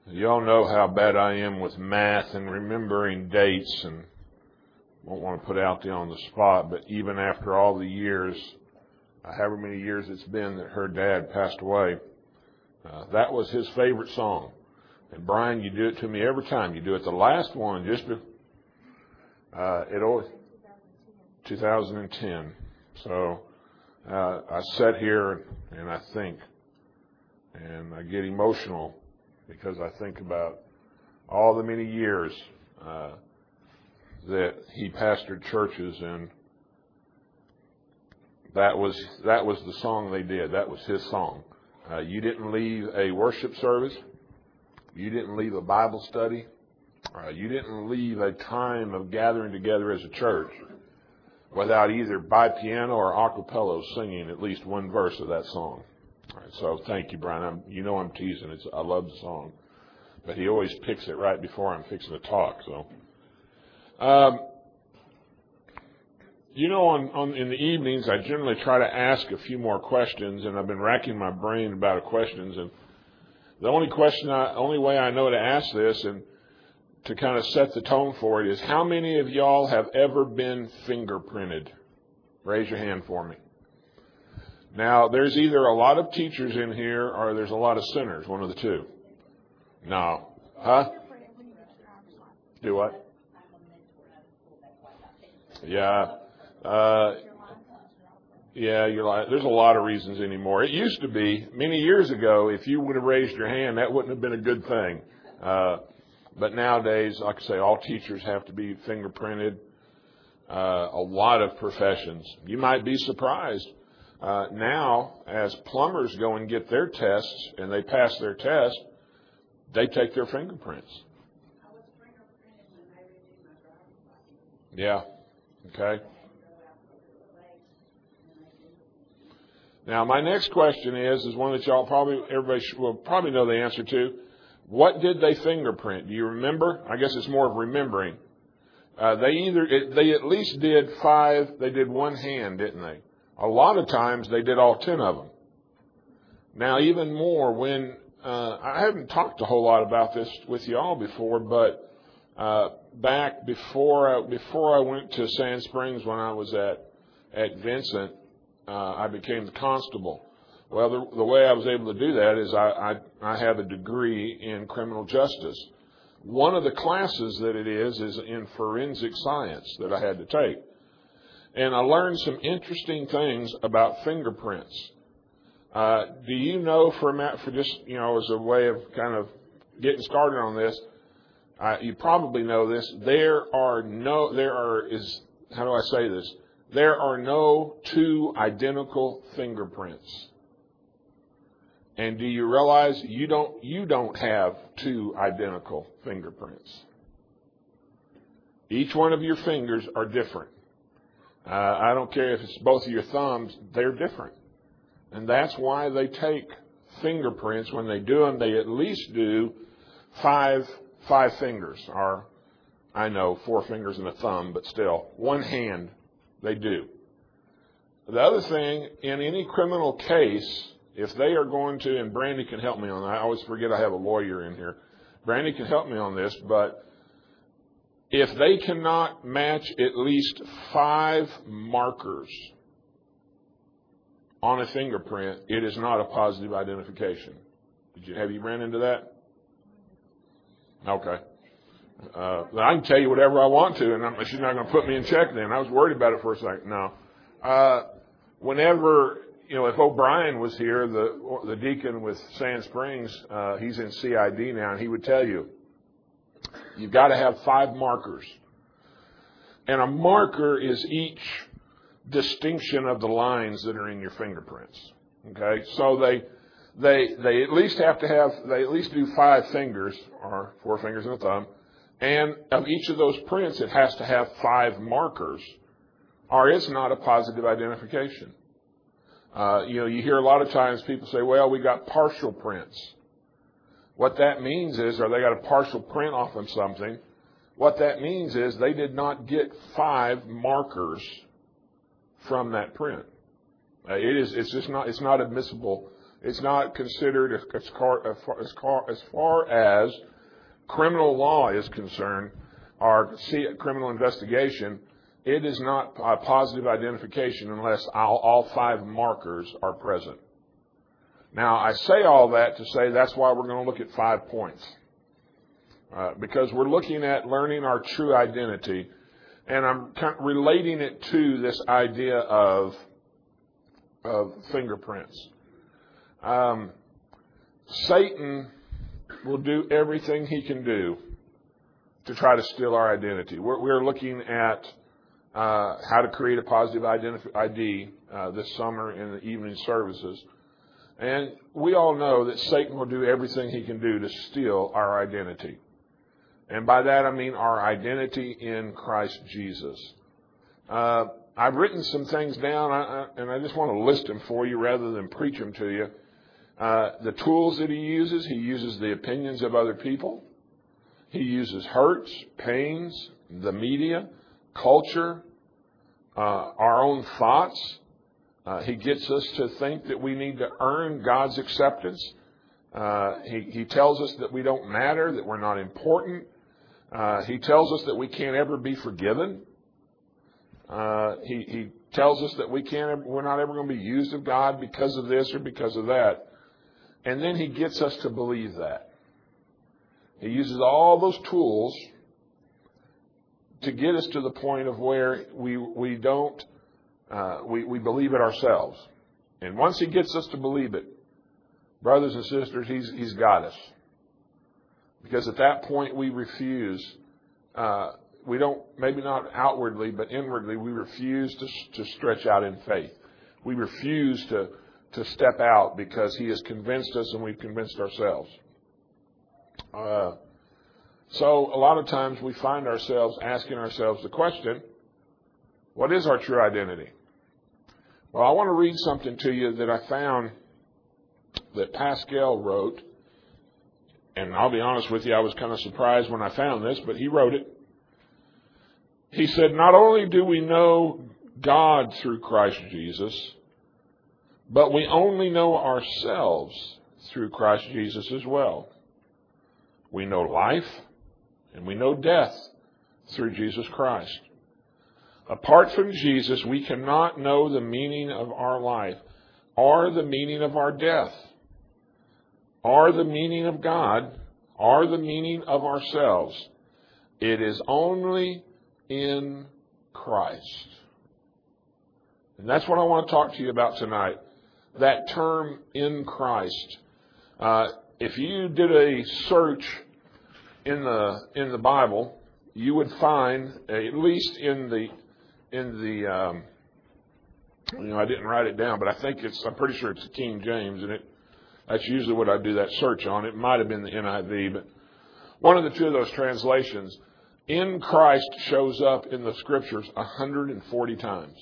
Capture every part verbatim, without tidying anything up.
Y'all know how bad I am with math and remembering dates, and won't want to put out there on the spot, but even after all the years, uh, however many years it's been that her dad passed away, uh, that was his favorite song. And Brian, you do it to me every time. You do it the last one, just be, uh, it always, two thousand ten. So uh, I sit here and I think, and I get emotional because I think about all the many years uh, that he pastored churches, and that was that was the song they did. That was his song. Uh, you didn't leave a worship service. You didn't leave a Bible study. Uh, you didn't leave a time of gathering together as a church without either by piano or a cappella singing at least one verse of that song. All right, so thank you, Brian. I'm, you know I'm teasing. It's, I love the song. But he always picks it right before I'm fixing to talk. So, um, you know, on, on in the evenings, I generally try to ask a few more questions, and I've been racking my brain about questions. And the only question, I, only way I know to ask this, and to kind of set the tone for it, is how many of y'all have ever been fingerprinted? Raise your hand for me. Now, there's either a lot of teachers in here or there's a lot of sinners, one of the two. No. Huh? Do what? Yeah. Uh, yeah, you're like, there's a lot of reasons anymore. It used to be, many years ago, if you would have raised your hand, that wouldn't have been a good thing. Uh, but nowadays, like I say, all teachers have to be fingerprinted. Uh, a lot of professions. You might be surprised. Uh, now, as plumbers go and get their tests, and they pass their test, they take their fingerprints. Yeah. Okay. Now, my next question is, is one that y'all probably, everybody should, will probably know the answer to. What did they fingerprint? Do you remember? I guess it's more of remembering. Uh, they either, it, they at least did five, they did one hand, didn't they? A lot of times they did all ten of them. Now, even more when, uh, I haven't talked a whole lot about this with y'all before, but uh, back before I, before I went to Sand Springs when I was at, at Vincent, uh, I became the constable. Well, the, the way I was able to do that is I, I, I have a degree in criminal justice. One of the classes that it is is in forensic science that I had to take. And I learned some interesting things about fingerprints. Uh, do you know, for, for just, you know, as a way of kind of getting started on this, uh, you probably know this, there are no, there are, is, how do I say this? There are no two identical fingerprints. And do you realize you don't, you don't have two identical fingerprints? Each one of your fingers are different. Uh, I don't care if it's both of your thumbs, they're different. And that's why they take fingerprints. When they do them, they at least do five, five fingers, or I know four fingers and a thumb, but still, one hand they do. The other thing, in any criminal case, if they are going to, and Brandy can help me on that, I always forget I have a lawyer in here. Brandy can help me on this, but if they cannot match at least five markers on a fingerprint, it is not a positive identification. Did you have you ran into that? Okay. Uh, I can tell you whatever I want to, and I'm, she's not going to put me in check then. I was worried about it for a second. No. Uh, whenever, you know, if O'Brien was here, the the deacon with Sand Springs, uh, he's in C I D now, and he would tell you, you've got to have five markers. And a marker is each distinction of the lines that are in your fingerprints. Okay? So they they they at least have to have, they at least do five fingers, or four fingers and a thumb. And of each of those prints, it has to have five markers, or it's not a positive identification. Uh, you know, you hear a lot of times people say, well, we got partial prints. What that means is, or they got a partial print off of something, what that means is they did not get five markers from that print. Uh, it is, it's just not, it's not admissible It's not considered, as far, as far, as far as criminal law is concerned, or criminal investigation, it is not a positive identification unless all, all five markers are present. Now, I say all that to say that's why we're going to look at five points. Uh, because we're looking at learning our true identity, and I'm kind of relating it to this idea of, of fingerprints. Um, Satan will do everything he can do to try to steal our identity. We're, we're looking at uh, how to create a positive identif- I D uh, this summer in the evening services. And we all know that Satan will do everything he can do to steal our identity. And by that I mean our identity in Christ Jesus. Uh, I've written some things down, I, I, and I just want to list them for you rather than preach them to you. Uh, the tools that he uses, he uses the opinions of other people. He uses hurts, pains, the media, culture, uh, our own thoughts. Uh, he gets us to think that we need to earn God's acceptance. Uh, he, he tells us that we don't matter, that we're not important. Uh, he tells us that we can't ever be forgiven. Uh, he, he tells us that we can't, we're not ever going to be used of God because of this or because of that. And then he gets us to believe that. He uses all those tools to get us to the point of where we we don't uh, we we believe it ourselves. And once he gets us to believe it, brothers and sisters, he's he's got us. Because at that point we refuse. Uh, we don't, maybe not outwardly, but inwardly, we refuse to to stretch out in faith. We refuse to. to step out because he has convinced us and we've convinced ourselves. Uh, so a lot of times we find ourselves asking ourselves the question, what is our true identity? Well, I want to read something to you that I found that Pascal wrote, and I'll be honest with you, I was kind of surprised when I found this, but he wrote it. He said, not only do we know God through Christ Jesus, but we only know ourselves through Christ Jesus as well. We know life and we know death through Jesus Christ. Apart from Jesus, we cannot know the meaning of our life or the meaning of our death or the meaning of God or the meaning of ourselves. It is only in Christ. And that's what I want to talk to you about tonight. That term, in Christ. Uh, if you did a search in the in the Bible, you would find, at least in the in the um, you know, I didn't write it down, but I think it's I'm pretty sure it's the King James, and it that's usually what I do that search on. It might have been the N I V, but one of the two of those translations, in Christ, shows up in the Scriptures one hundred forty times.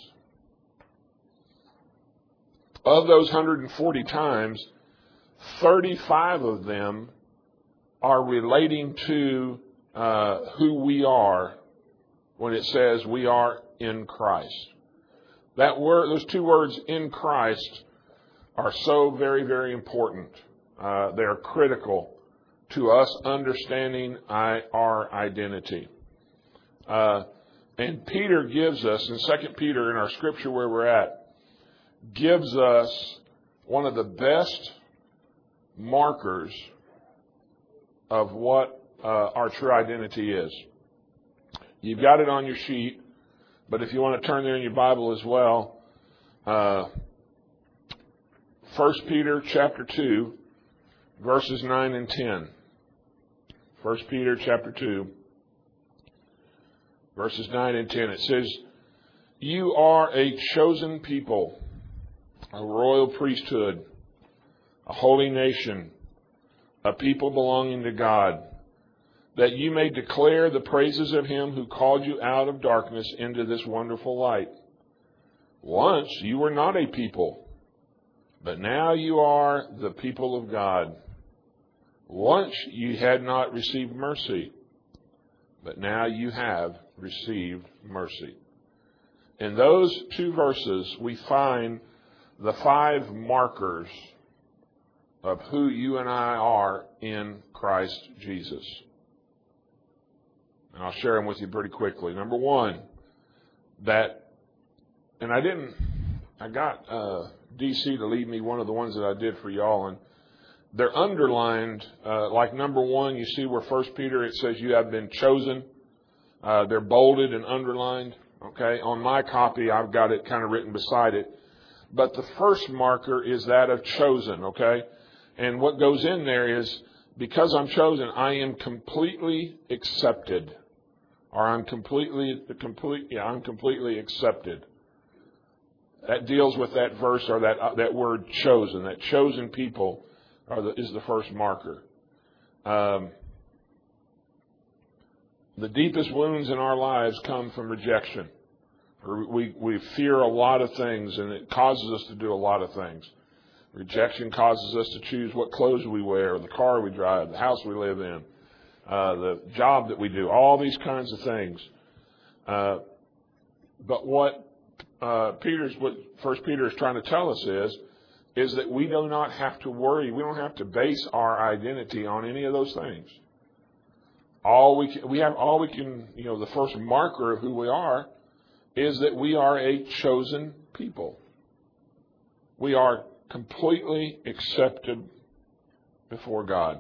Of those one hundred forty times, thirty-five of them are relating to uh, who we are when it says we are in Christ. That word, those two words, in Christ, are so very, very important. Uh, they are critical to us understanding I, our identity. Uh, and Peter gives us, in Second Peter, in our scripture where we're at, gives us one of the best markers of what uh, our true identity is. You've got it on your sheet, but if you want to turn there in your Bible as well, uh, First Peter chapter two, verses nine and ten. First Peter chapter two, verses nine and ten. It says, "You are a chosen people, a royal priesthood, a holy nation, a people belonging to God, that you may declare the praises of him who called you out of darkness into this wonderful light. Once you were not a people, but now you are the people of God. Once you had not received mercy, but now you have received mercy." In those two verses, we find the five markers of who you and I are in Christ Jesus. And I'll share them with you pretty quickly. Number one, that, and I didn't, I got uh, D C to lead me one of the ones that I did for y'all, and they're underlined, uh, like number one, you see where First Peter, it says you have been chosen. Uh, they're bolded and underlined. Okay, on my copy, I've got it kind of written beside it. But the first marker is that of chosen, okay? And what goes in there is, because I'm chosen, I am completely accepted. Or I'm completely, complete, yeah, I'm completely accepted. That deals with that verse, or that uh, that word chosen. That chosen people are the, is the first marker. Um, the deepest wounds in our lives come from rejection. We, we fear a lot of things, and it causes us to do a lot of things. Rejection causes us to choose what clothes we wear, the car we drive, the house we live in, uh, the job that we do, all these kinds of things. Uh, but what uh, Peter's, what First Peter is trying to tell us is, is that we do not have to worry. We don't have to base our identity on any of those things. All we can, we have, all we can, you know, the first marker of who we are is that we are a chosen people. We are completely accepted before God.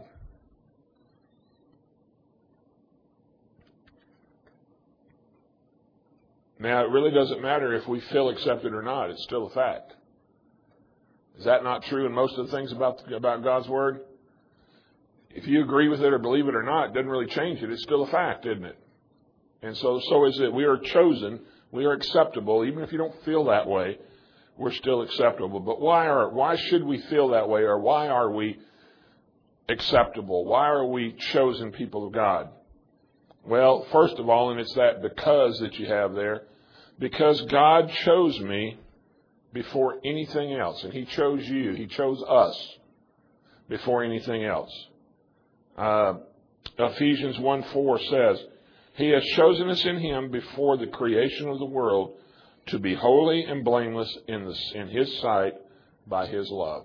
Now, it really doesn't matter if we feel accepted or not. It's still a fact. Is that not true in most of the things about, about God's Word? If you agree with it or believe it or not, it doesn't really change it. It's still a fact, isn't it? And so, so is it. We are chosen. We are acceptable. Even if you don't feel that way, we're still acceptable. But why are, why should we feel that way, or why are we acceptable? Why are we chosen people of God? Well, first of all, and it's that because that you have there, because God chose me before anything else. And He chose you. He chose us before anything else. Uh, Ephesians one four says, He has chosen us in Him before the creation of the world to be holy and blameless in, the, in His sight by His love.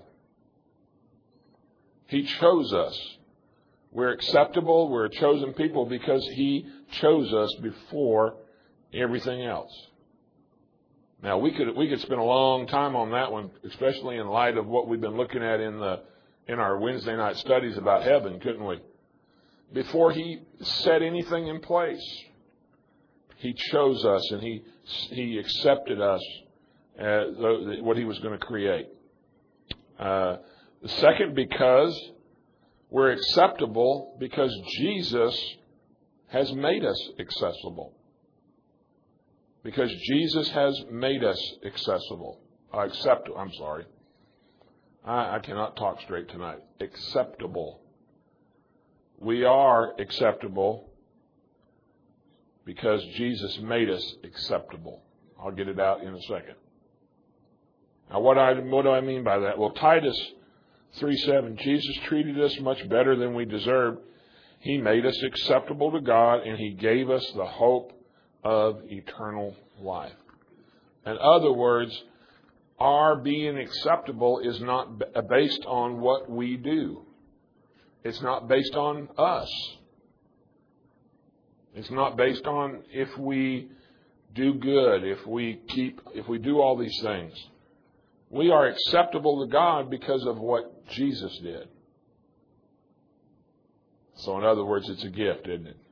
He chose us. We're acceptable. We're a chosen people because He chose us before everything else. Now, we could we could spend a long time on that one, especially in light of what we've been looking at in the in our Wednesday night studies about heaven, couldn't we? Before He set anything in place, He chose us, and He He accepted us as what He was going to create. Uh, the second, because we're acceptable because Jesus has made us accessible. Because Jesus has made us accessible. Uh, accept, I'm sorry. I, I cannot talk straight tonight. Acceptable. We are acceptable because Jesus made us acceptable. I'll get it out in a second. Now, what, I, what do I mean by that? Well, Titus three seven, Jesus treated us much better than we deserved. He made us acceptable to God, and He gave us the hope of eternal life. In other words, our being acceptable is not based on what we do. It's not based on us. It's not based on if we do good, if we keep, if we do all these things. We are acceptable to God because of what Jesus did. So in other words, it's a gift, isn't it?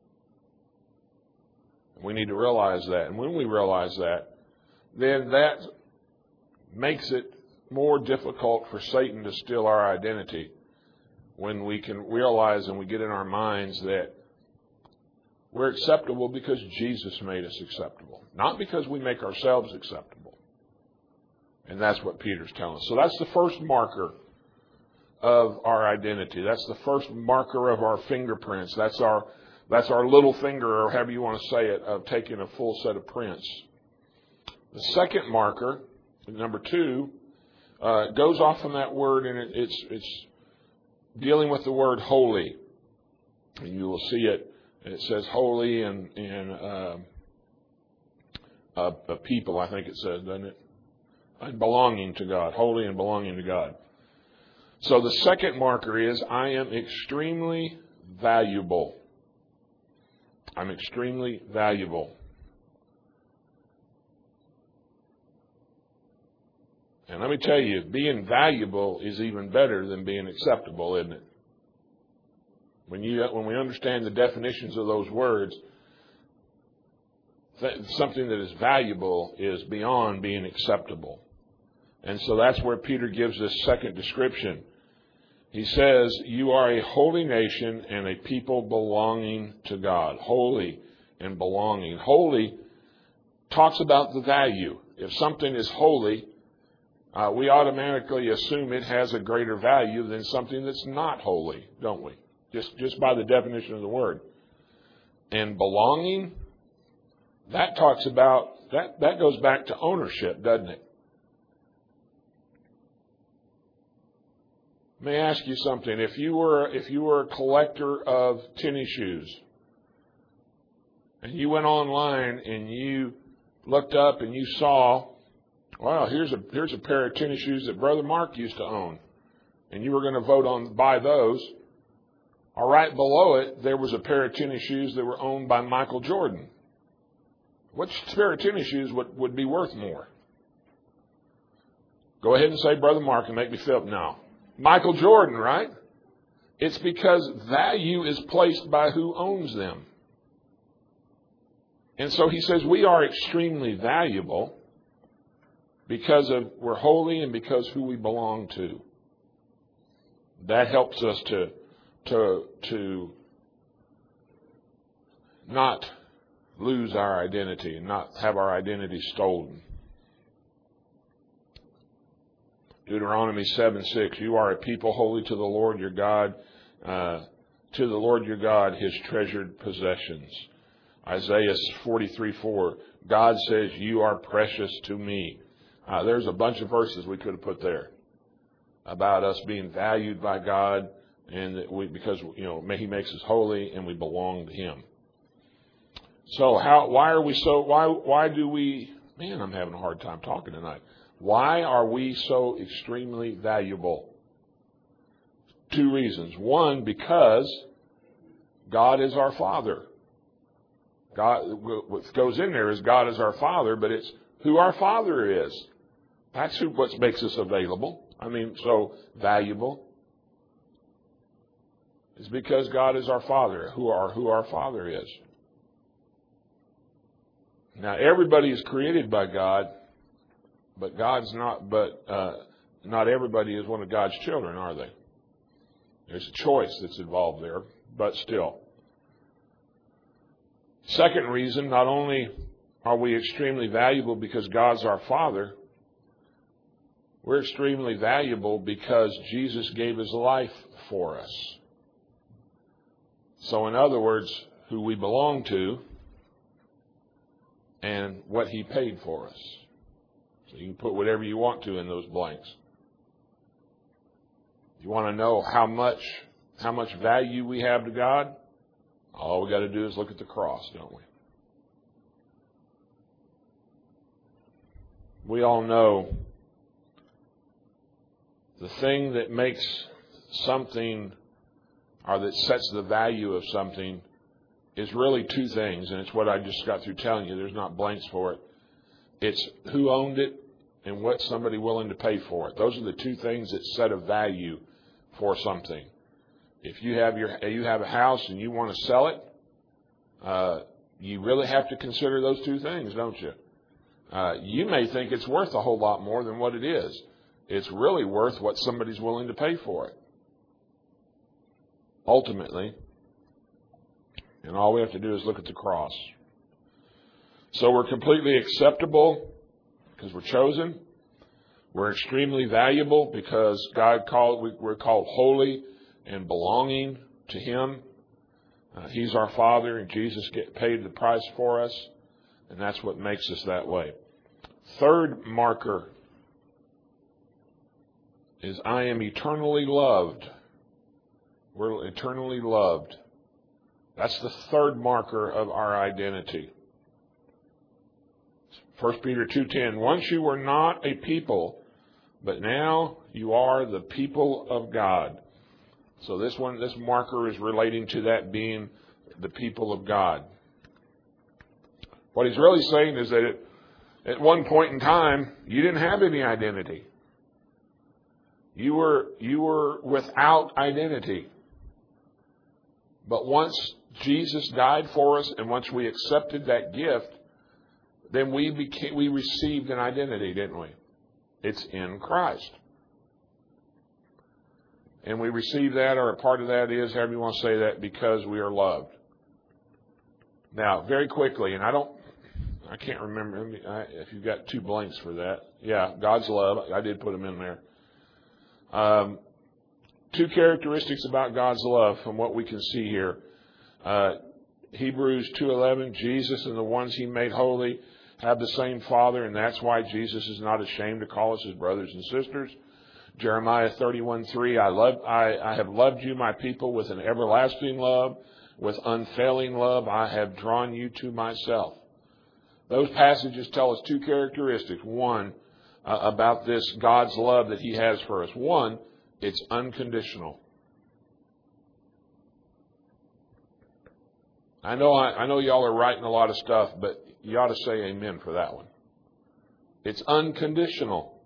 We need to realize that. And when we realize that, then that makes it more difficult for Satan to steal our identity. When we can realize and we get in our minds that we're acceptable because Jesus made us acceptable, not because we make ourselves acceptable. And that's what Peter's telling us. So that's the first marker of our identity. That's the first marker of our fingerprints. That's our that's our little finger, or however you want to say it, of taking a full set of prints. The second marker, number two, uh, goes off from that word, and it, it's it's dealing with the word holy. And you will see it. It says holy and and uh, uh, a people, I think it says, doesn't it? And belonging to God, holy and belonging to God. So the second marker is I am extremely valuable. I'm extremely valuable. And let me tell you, being valuable is even better than being acceptable, isn't it? When you when we understand the definitions of those words, th- something that is valuable is beyond being acceptable. And so that's where Peter gives this second description. He says, you are a holy nation and a people belonging to God. Holy and belonging. Holy talks about the value. If something is holy, uh, we automatically assume it has a greater value than something that's not holy, don't we? Just, just by the definition of the word. And belonging, that talks about, that, that goes back to ownership, doesn't it? Let me ask you something. If you were if you were a collector of tennis shoes, and you went online and you looked up and you saw, wow, here's a here's a pair of tennis shoes that Brother Mark used to own, and you were going to vote on buy those, or right below it there was a pair of tennis shoes that were owned by Michael Jordan. Which pair of tennis shoes would, would be worth more? Go ahead and say Brother Mark and make me feel no. Michael Jordan, right? It's because value is placed by who owns them. And so he says we are extremely valuable because of we're holy and because who we belong to. That helps us to to to not lose our identity and not have our identity stolen. Deuteronomy seven six, you are a people holy to the Lord your God, uh, to the Lord your God, his treasured possessions. Isaiah forty-three four, God says, you are precious to me. Uh, there's a bunch of verses we could have put there about us being valued by God, and that we, because you know he makes us holy and we belong to him. So how? Why are we so? Why? Why do we? Man, I'm having a hard time talking tonight. Why are we so extremely valuable? Two reasons. One, because God is our Father. God, what goes in there is God is our Father, but it's who our Father is. That's who, what makes us available. I mean, so valuable. It's because God is our Father, who our who our Father is. Now, everybody is created by God. But God's not, but uh, not everybody is one of God's children, are they? There's a choice that's involved there, but still. Second reason, not only are we extremely valuable because God's our Father, we're extremely valuable because Jesus gave his life for us. So in other words, who we belong to and what he paid for us. So you can put whatever you want to in those blanks. You want to know how much how much value we have to God? All we got to do is look at the cross, don't we? We all know the thing that makes something, or that sets the value of something, is really two things, and it's what I just got through telling you. There's not blanks for it. It's who owned it and what somebody willing to pay for it. Those are the two things that set a value for something. If you have your you have a house and you want to sell it, uh, you really have to consider those two things, don't you? Uh, you may think it's worth a whole lot more than what it is. It's really worth what somebody's willing to pay for it. Ultimately, and all we have to do is look at the cross. So we're completely acceptable because we're chosen. We're extremely valuable because God called, we're called holy and belonging to him. Uh, he's our Father, and Jesus get, paid the price for us, and that's what makes us that way. Third marker is I am eternally loved. We're eternally loved. That's the third marker of our identity. First Peter two ten, once you were not a people, but now you are the people of God. So this one, this marker is relating to that being the people of God. What he's really saying is that it, at one point in time, you didn't have any identity. You were, you were without identity. But once Jesus died for us, and once we accepted that gift, then we became, we received an identity, didn't we? It's in Christ. And we receive that, or a part of that is, however you want to say that, because we are loved. Now, very quickly, and I don't, I can't remember if you've got two blanks for that. Yeah, God's love. I did put them in there. Um, two characteristics about God's love from what we can see here. Uh, Hebrews two eleven, Jesus and the ones he made holy have the same Father, and that's why Jesus is not ashamed to call us his brothers and sisters. Jeremiah thirty-one three, I love, I, I have loved you, my people, with an everlasting love, with unfailing love, I have drawn you to myself. Those passages tell us two characteristics. One, uh, about this God's love that he has for us. One, it's unconditional. I know, I, I know y'all are writing a lot of stuff, but you ought to say amen for that one. It's unconditional.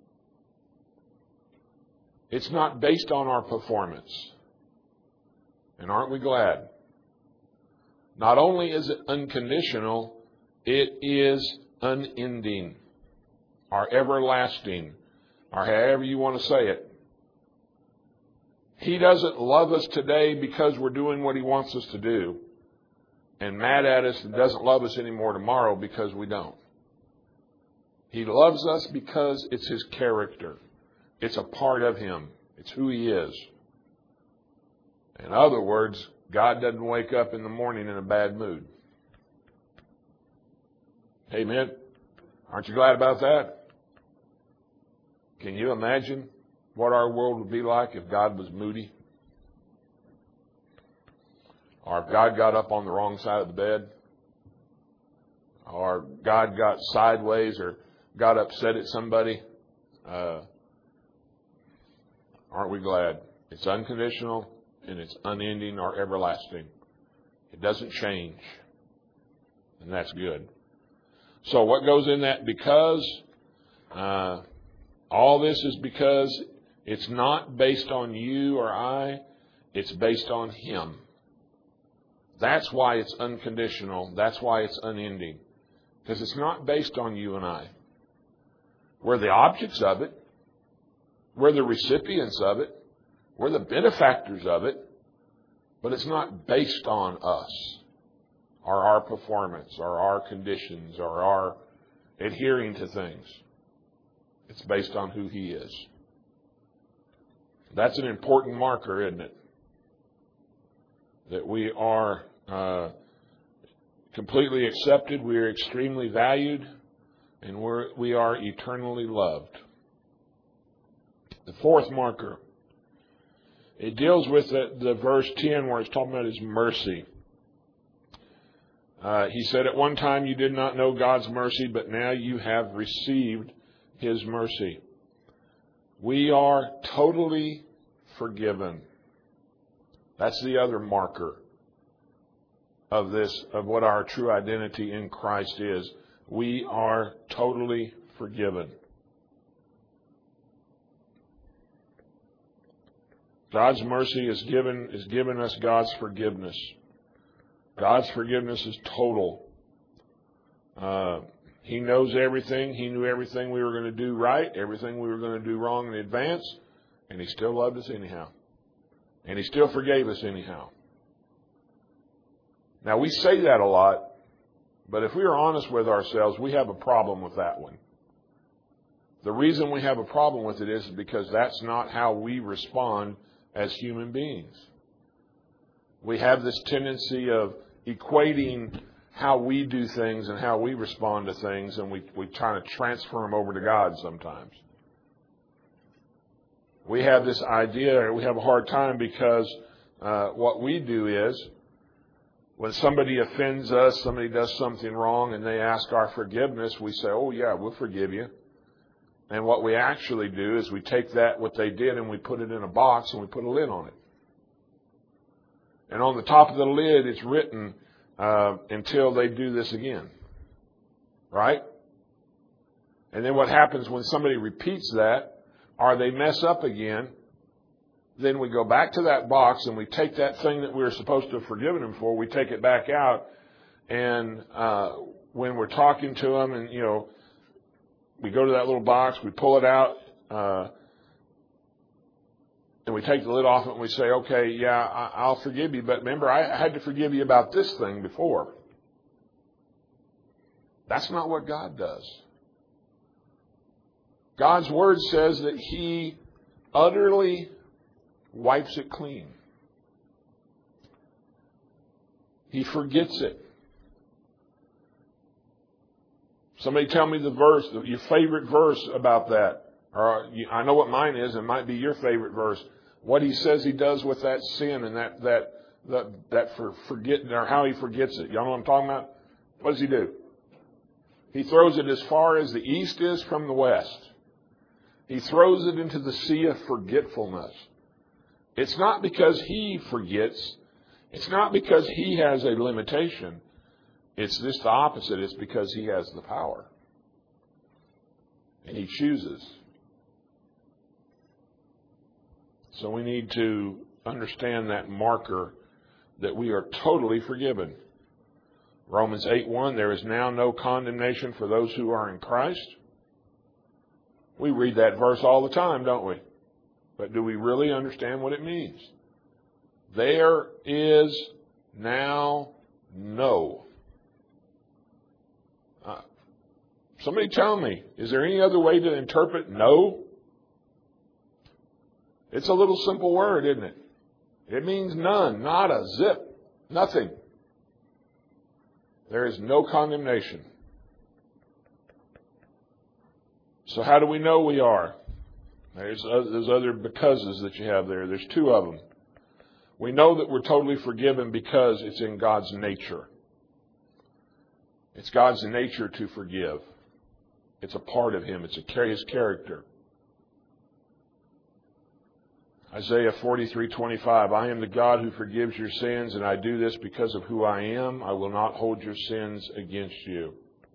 It's not based on our performance. And aren't we glad? Not only is it unconditional, it is unending, or everlasting, or however you want to say it. He doesn't love us today because we're doing what he wants us to do, and mad at us and doesn't love us anymore tomorrow because we don't. He loves us because it's his character. It's a part of him. It's who he is. In other words, God doesn't wake up in the morning in a bad mood. Amen. Aren't you glad about that? Can you imagine what our world would be like if God was moody? Or if God got up on the wrong side of the bed? Or God got sideways or got upset at somebody? Uh, aren't we glad? It's unconditional and it's unending or everlasting. It doesn't change. And that's good. So what goes in that because? Uh, all this is because it's not based on you or I. It's based on him. That's why it's unconditional. That's why it's unending. Because it's not based on you and I. We're the objects of it. We're the recipients of it. We're the benefactors of it. But it's not based on us, or our performance, or our conditions, or our adhering to things. It's based on who he is. That's an important marker, isn't it? That we are uh, completely accepted, we are extremely valued, and we're, we are eternally loved. The fourth marker, it deals with the, the verse ten where it's talking about his mercy. Uh, he said, at one time you did not know God's mercy, but now you have received his mercy. We are totally forgiven. That's the other marker of this, of what our true identity in Christ is. We are totally forgiven. God's mercy is given, is given us God's forgiveness. God's forgiveness is total. Uh, he knows everything. He knew everything we were going to do right, everything we were going to do wrong in advance, and he still loved us anyhow. And he still forgave us anyhow. Now, we say that a lot, but if we are honest with ourselves, we have a problem with that one. The reason we have a problem with it is because that's not how we respond as human beings. We have this tendency of equating how we do things and how we respond to things, and we, we try to transfer them over to God sometimes. We have this idea, we have a hard time because uh, what we do is, when somebody offends us, somebody does something wrong, and they ask our forgiveness, we say, oh yeah, we'll forgive you. And what we actually do is we take that, what they did, and we put it in a box and we put a lid on it. And on the top of the lid, it's written, uh, until they do this again. Right? And then what happens when somebody repeats that, or they mess up again, then we go back to that box and we take that thing that we were supposed to have forgiven them for, we take it back out, and uh, when we're talking to them, and you know, we go to that little box, we pull it out, uh, and we take the lid off it, and we say, okay, yeah, I- I'll forgive you, but remember, I had to forgive you about this thing before. That's not what God does. God's Word says that He utterly wipes it clean. He forgets it. Somebody tell me the verse, your favorite verse about that. Or I know what mine is, it might be your favorite verse. What He says He does with that sin and that that that, that for forgetting, or how He forgets it. Y'all know what I'm talking about? What does He do? He throws it as far as the east is from the west. He throws it into the sea of forgetfulness. It's not because He forgets. It's not because He has a limitation. It's just the opposite. It's because He has the power. And He chooses. So we need to understand that marker that we are totally forgiven. Romans eight one, there is now no condemnation for those who are in Christ. We read that verse all the time, don't we? But do we really understand what it means? There is now no. Uh, somebody tell me, is there any other way to interpret no? It's a little simple word, isn't it? It means none, nada, zip, nothing. There is no condemnation. So how do we know we are? There's those other becauses that you have there. There's two of them. We know that we're totally forgiven because it's in God's nature. It's God's nature to forgive. It's a part of Him. It's a His character. Isaiah forty-three twenty-five, I am the God who forgives your sins, and I do this because of who I am. I will not hold your sins against you.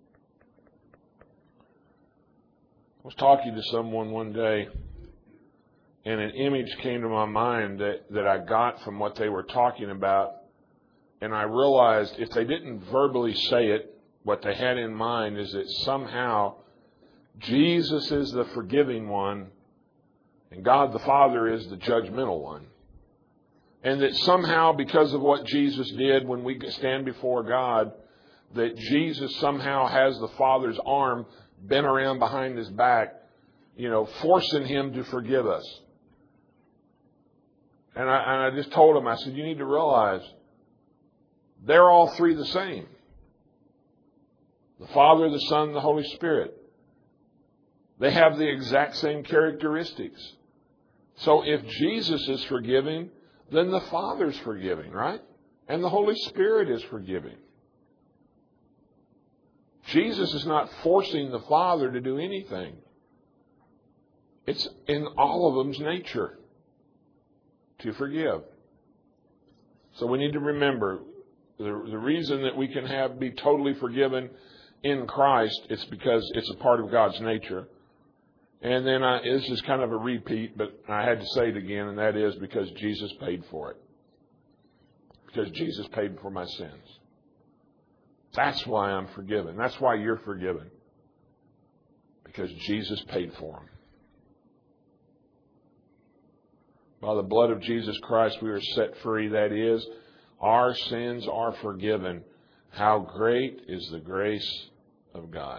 I was talking to someone one day, and an image came to my mind that, that I got from what they were talking about. And I realized if they didn't verbally say it, what they had in mind is that somehow Jesus is the forgiving one and God the Father is the judgmental one. And that somehow because of what Jesus did when we stand before God, that Jesus somehow has the Father's arm bent around behind His back, you know, forcing Him to forgive us. And I, and I just told him, I said, you need to realize they're all three the same. The Father, the Son, and the Holy Spirit. They have the exact same characteristics. So if Jesus is forgiving, then the Father's forgiving, right? And the Holy Spirit is forgiving. Jesus is not forcing the Father to do anything. It's in all of them's nature to forgive. So we need to remember the, the reason that we can have be totally forgiven in Christ, it's because it's a part of God's nature. And then I, this is kind of a repeat, but I had to say it again, and that is because Jesus paid for it. Because Jesus paid for my sins. That's why I'm forgiven. That's why you're forgiven. Because Jesus paid for them. By the blood of Jesus Christ, we are set free. That is, our sins are forgiven. How great is the grace of God.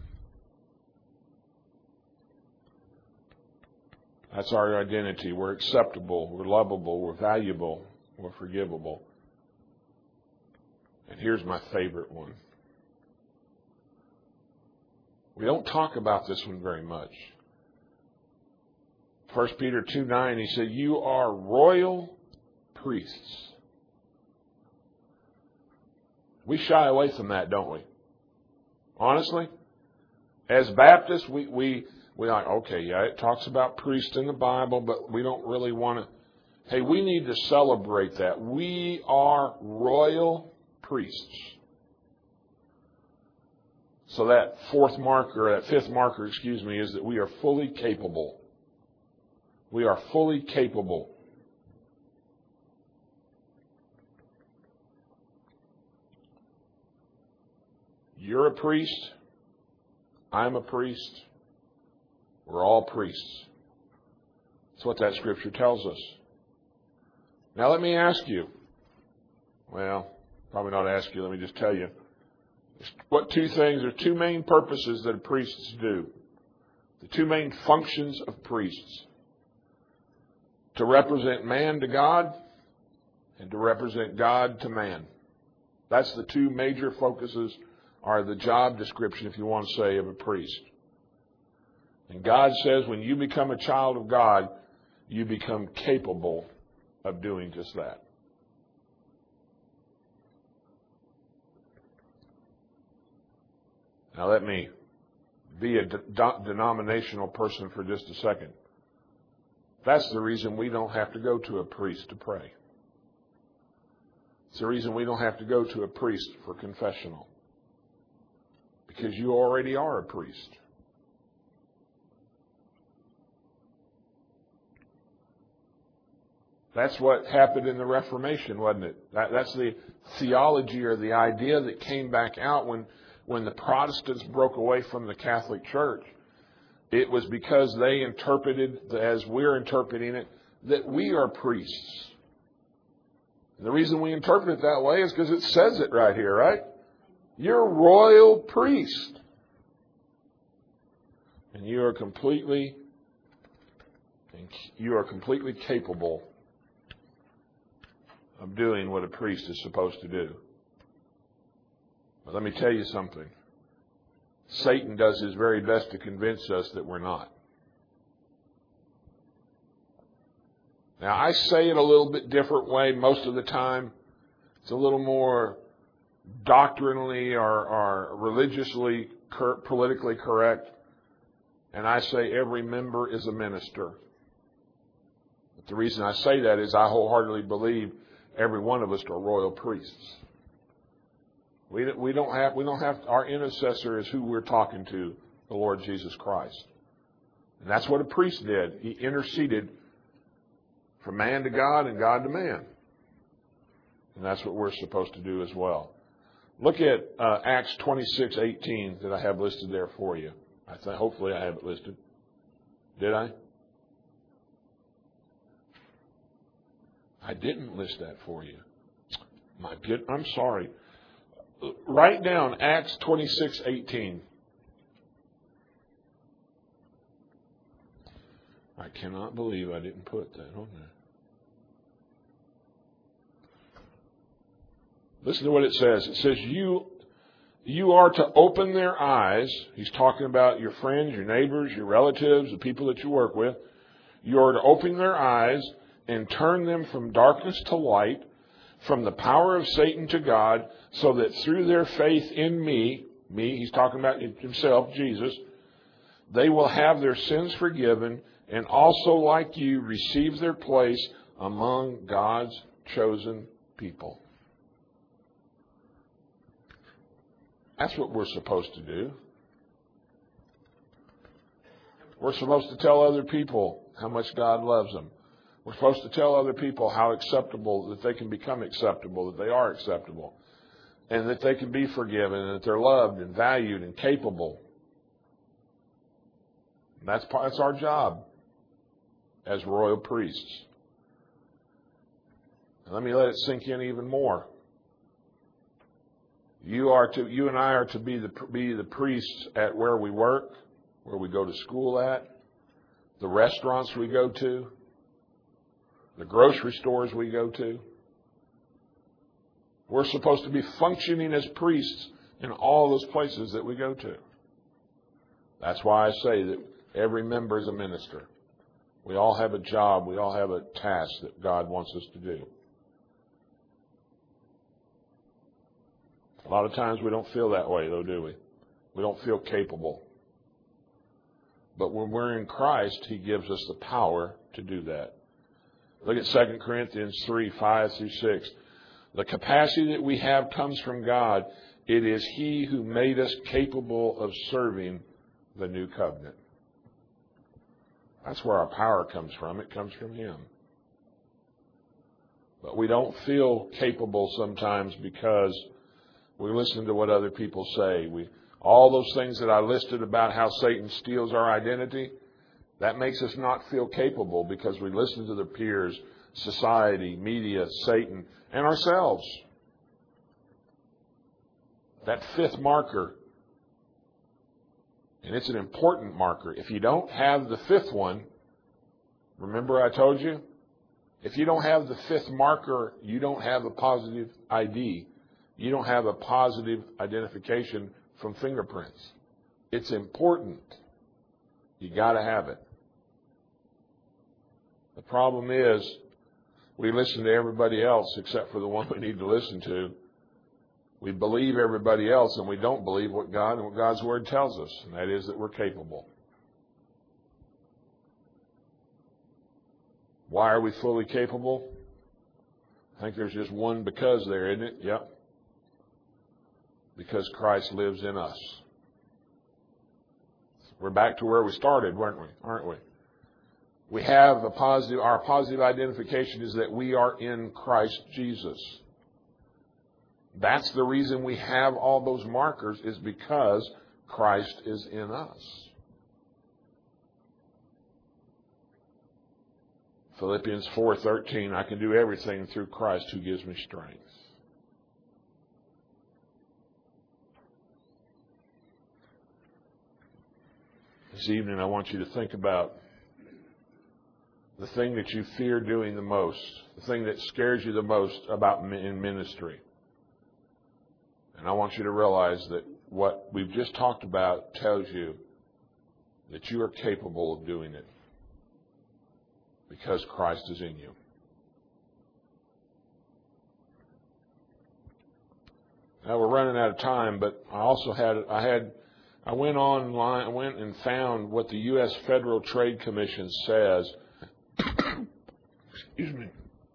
That's our identity. We're acceptable. We're lovable. We're valuable. We're forgivable. And here's my favorite one. We don't talk about this one very much. First Peter two nine, he said, you are royal priests. We shy away from that, don't we? Honestly? As Baptists, we, we, we're like, okay, yeah, it talks about priests in the Bible, but we don't really want to. Hey, we need to celebrate that. We are royal priests. So that fourth marker, that fifth marker, excuse me, is that we are fully capable. We are fully capable. You're a priest. I'm a priest. We're all priests. That's what that scripture tells us. Now let me ask you. Well, probably not ask you. Let me just tell you. What two things, there are two main purposes that priests do. The two main functions of priests. To represent man to God and to represent God to man. That's the two major focuses, are the job description, if you want to say, of a priest. And God says when you become a child of God, you become capable of doing just that. Now let me be a de- denominational person for just a second. That's the reason we don't have to go to a priest to pray. It's the reason we don't have to go to a priest for confessional. Because you already are a priest. That's what happened in the Reformation, wasn't it? That, that's the theology or the idea that came back out when, when the Protestants broke away from the Catholic Church. It was because they interpreted, as we're interpreting it, that we are priests. And the reason we interpret it that way is because it says it right here, right? You're a royal priest. And you are completely, you are completely capable of doing what a priest is supposed to do. But let me tell you something. Satan does his very best to convince us that we're not. Now, I say it a little bit different way most of the time. It's a little more doctrinally or, or religiously, cor- politically correct. And I say every member is a minister. But the reason I say that is I wholeheartedly believe every one of us are royal priests. We we don't have we don't have our intercessor is who we're talking to, the Lord Jesus Christ, and that's what a priest did. He interceded from man to God and God to man, and that's what we're supposed to do as well. Look at uh, Acts twenty-six eighteen that I have listed there for you. I think hopefully I have it listed. Did I? I didn't list that for you. My good, I'm sorry. Write down Acts twenty-six eighteen. I cannot believe I didn't put that on there. Listen to what it says. It says, you, you are to open their eyes. He's talking about your friends, your neighbors, your relatives, the people that you work with. You are to open their eyes and turn them from darkness to light, from the power of Satan to God, so that through their faith in me, me, he's talking about himself, Jesus, they will have their sins forgiven and also, like you, receive their place among God's chosen people. That's what we're supposed to do. We're supposed to tell other people how much God loves them. We're supposed to tell other people how acceptable, that they can become acceptable, that they are acceptable, and that they can be forgiven, and that they're loved and valued and capable. That's, that's our job as royal priests. And let me let it sink in even more. You are to, you and I are to be the be the priests at where we work, where we go to school at, the restaurants we go to, the grocery stores we go to. We're supposed to be functioning as priests in all those places that we go to. That's why I say that every member is a minister. We all have a job. We all have a task that God wants us to do. A lot of times we don't feel that way, though, do we? We don't feel capable. But when we're in Christ, He gives us the power to do that. Look at Second Corinthians three, five through six. The capacity that we have comes from God. It is He who made us capable of serving the new covenant. That's where our power comes from. It comes from Him. But we don't feel capable sometimes because we listen to what other people say. We, all those things that I listed about how Satan steals our identity, that makes us not feel capable because we listen to their peers, society, media, Satan, and ourselves. That fifth marker, and it's an important marker. If you don't have the fifth one, remember I told you, if you don't have the fifth marker, you don't have a positive I D. You don't have a positive identification from fingerprints. It's important. You got to have it. The problem is we listen to everybody else except for the one we need to listen to. We believe everybody else and we don't believe what God and what God's Word tells us, and that is that we're capable. Why are we fully capable? I think there's just one because there, isn't it? Yep. Because Christ lives in us. We're back to where we started, weren't we? Aren't we? We have a positive, our positive identification is that we are in Christ Jesus. That's the reason we have all those markers, is because Christ is in us. Philippians four thirteen, I can do everything through Christ who gives me strength. This evening I want you to think about the thing that you fear doing the most, the thing that scares you the most about in ministry. And I want you to realize that what we've just talked about tells you that you are capable of doing it because Christ is in you. Now we're running out of time, but I also had I had I went online, I went and found what the U S Federal Trade Commission says. Excuse me.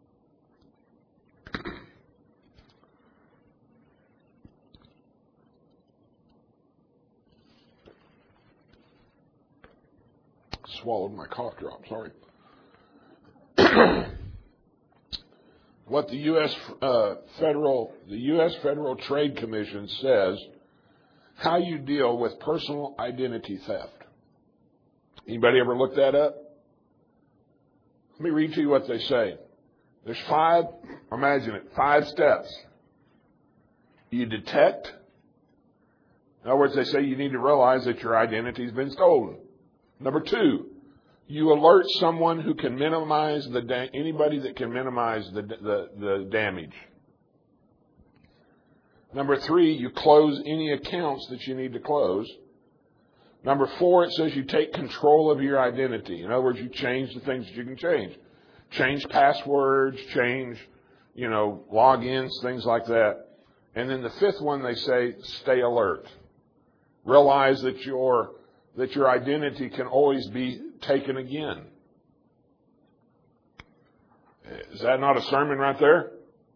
Swallowed my cough drop, sorry. What the U S uh, Federal the U S Federal Trade Commission says how you deal with personal identity theft. Anybody ever look that up? Let me read to you what they say. There's five, imagine it, five steps. You detect. In other words, they say you need to realize that your identity has been stolen. Number two, you alert someone who can minimize the da- anybody that can minimize the, the the damage. Number three, you close any accounts that you need to close. Number four, it says you take control of your identity. In other words, you change the things that you can change. Change passwords, change, you know, logins, things like that. And then the fifth one, they say, stay alert. Realize that your that your identity can always be taken again. Is that not a sermon right there?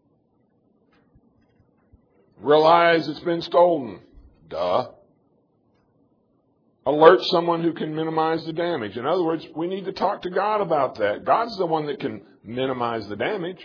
Realize it's been stolen. Duh. Alert someone who can minimize the damage. In other words, we need to talk to God about that. God's the one that can minimize the damage.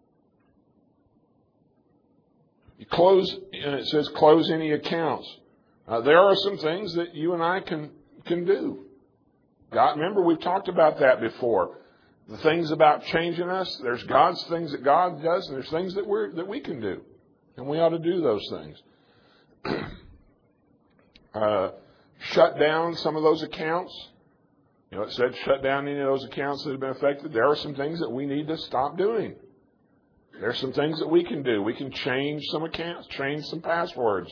You close, and it says close any accounts. Uh, there are some things that you and I can can do. God, remember, we've talked about that before. The things about changing us, there's God's things that God does, and there's things that we that we can do, and we ought to do those things. uh, shut down some of those accounts. You know, it said shut down any of those accounts that have been affected. There are some things that we need to stop doing. There's some things that we can do. We can change some accounts, change some passwords.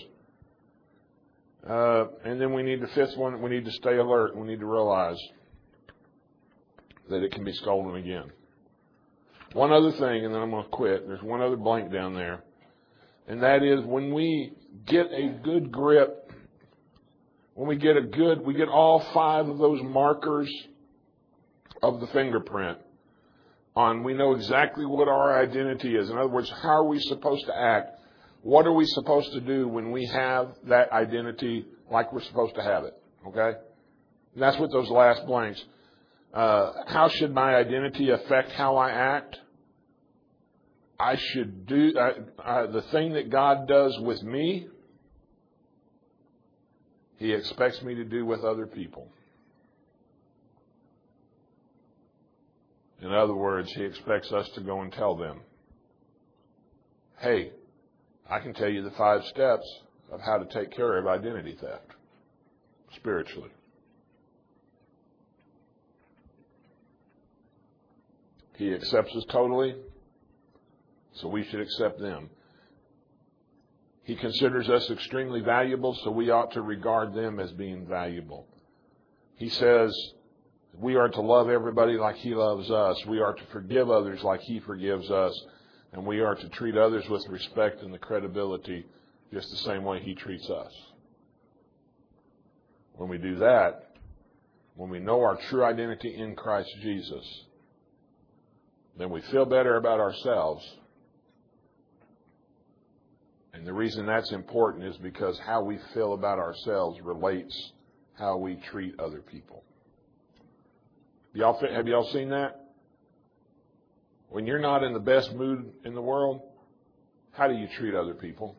Uh, and then we need the fifth one, we need to stay alert. We need to realize that it can be stolen again. One other thing, and then I'm going to quit. There's one other blank down there. And that is when we get a good grip, when we get a good, we get all five of those markers of the fingerprint on, we know exactly what our identity is. In other words, how are we supposed to act? What are we supposed to do when we have that identity like we're supposed to have it? Okay? And that's what those last blanks. Uh, how should my identity affect how I act? I should do uh, uh, the thing that God does with me, He expects me to do with other people. In other words, He expects us to go and tell them, hey, I can tell you the five steps of how to take care of identity theft spiritually. He accepts us totally, so we should accept them. He considers us extremely valuable, so we ought to regard them as being valuable. He says we are to love everybody like He loves us. We are to forgive others like He forgives us. And we are to treat others with respect and the credibility just the same way He treats us. When we do that, when we know our true identity in Christ Jesus, then we feel better about ourselves. And the reason that's important is because how we feel about ourselves relates how we treat other people. Y'all, have y'all seen that? When you're not in the best mood in the world, how do you treat other people?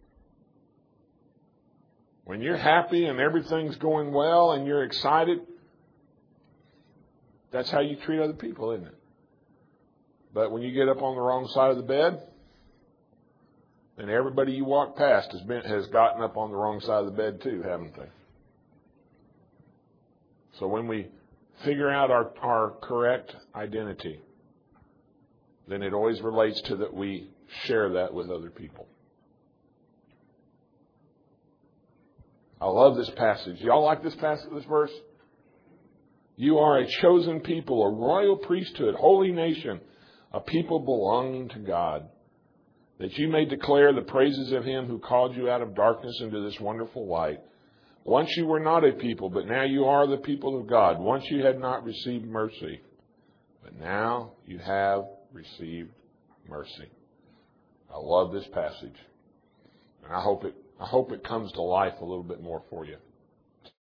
When you're happy and everything's going well and you're excited, that's how you treat other people, isn't it? But when you get up on the wrong side of the bed, then everybody you walk past has been has gotten up on the wrong side of the bed too, haven't they? So when we figure out our, our correct identity, then it always relates to that we share that with other people. I love this passage. Y'all like this passage, this verse? You are a chosen people, a royal priesthood, holy nation, a people belonging to God, that you may declare the praises of Him who called you out of darkness into this wonderful light. Once you were not a people, but now you are the people of God. Once you had not received mercy, but now you have received mercy. I love this passage. And I hope it I hope it comes to life a little bit more for you.